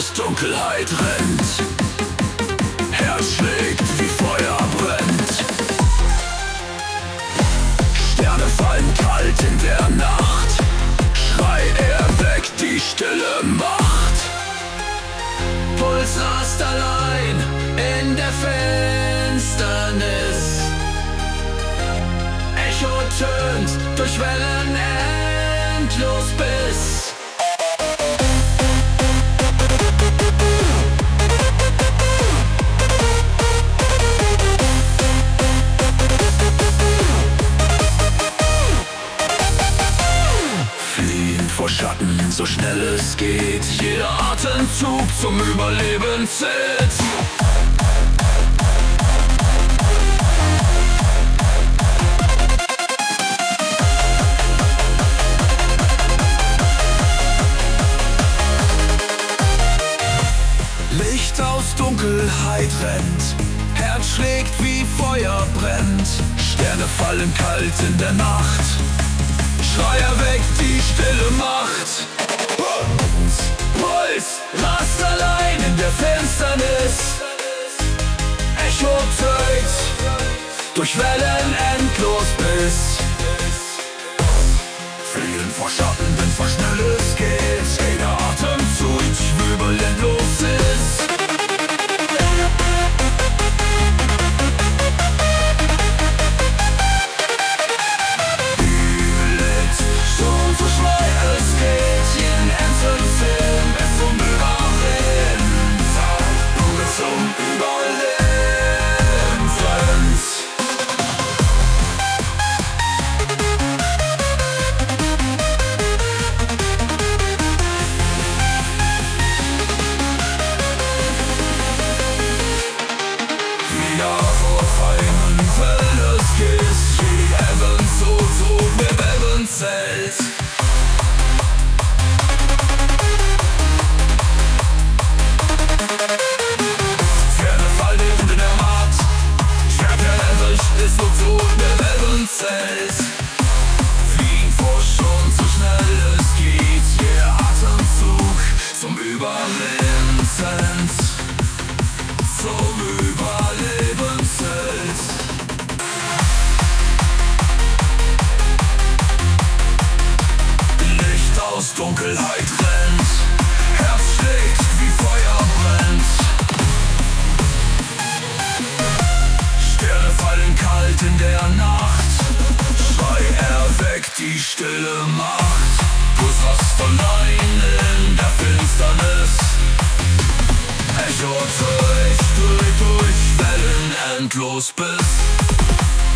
aus Dunkelheit rennt, Herz schlägt wie Feuer brennt. Sterne fallen kalt in der Nacht, Schrei er weg die stille Macht. Puls rast allein in der Finsternis, Echo tönt durch Wellen endlos bis vor Schatten, so schnell es geht. Jeder Atemzug zum Überleben zählt. Licht aus Dunkelheit rennt, Herz schlägt wie Feuer brennt. Sterne fallen kalt in der Nacht, Schrei erweckt die stille Macht. Puls rast allein in der Finsternis, Echo tönt durch Wellen endlos bis Fliehen vor Schatten, denn vor schnell es geht. Jeder Atemzug überleblos ist. Fliegen vor schon so schnell es geht. Jeder Atemzug zum Überleben zählt. Zum Überleben zählt. Licht aus Dunkelheit rennt, Herz schlägt wie Feuer brennt. Sterne fallen kalt in der Nacht, Schrei erweckt die stille Macht. Puls rast allein in der Finsternis, Echo durch Wellen endlos bis